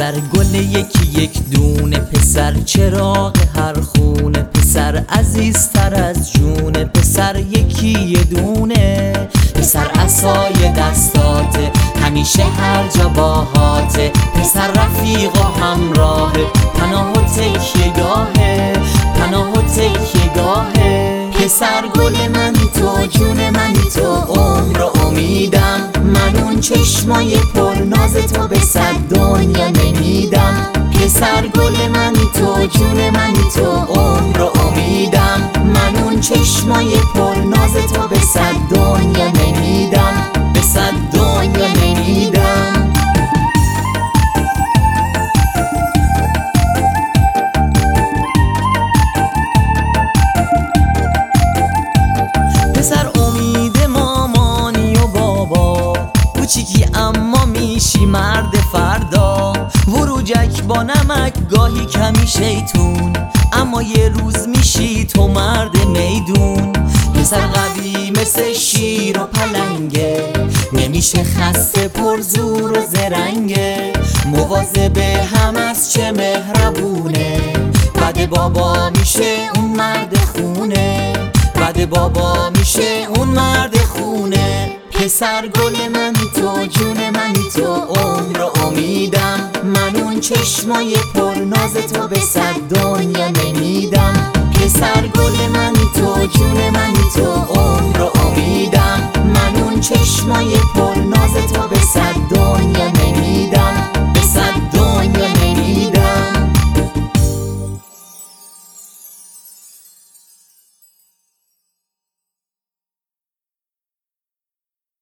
پسر گل یکی یک دونه، پسر چراغ هر خونه، پسر عزیزتر از جونه، پسر یکی یه دونه، پسر عصای دستاته همیشه هر جا باهاته، پسر رفیق و همراهه پناه و تکیه‌گاهه، پناه و تکیه‌گاهه. پسر گل من تو، جون من تو، عمر و امیدم، من اون چشمای پرناز تو به صد دنیا نمیدم. پسر گل من تو، جون من تو، عمر و امیدم، من اون چشمای پرناز تو به صد دنیا نمیدم، به صد دنیا نمیدم. پسر امید مامانی و بابا، کوچیکی اما میشی مرد فردا، وروجک با نمک گاهی کمی شیطون، اما یه روز میشی تو مرد میدون. پسر قوی مثل شیر و پلنگه، نمیشه خسته پرزور و زرنگه، مواظب هم از چه مهربونه، بعد بابا میشه اون مرد خونه، بعد بابا میشه اون مرد خونه. پسر گل من تو، جون من تو، عمر و امیدم، من اون چشمای پرناز تو به صد دنیا نمیدم. پسر گل من تو، جون من تو، عمر و امیدم، من اون چشمای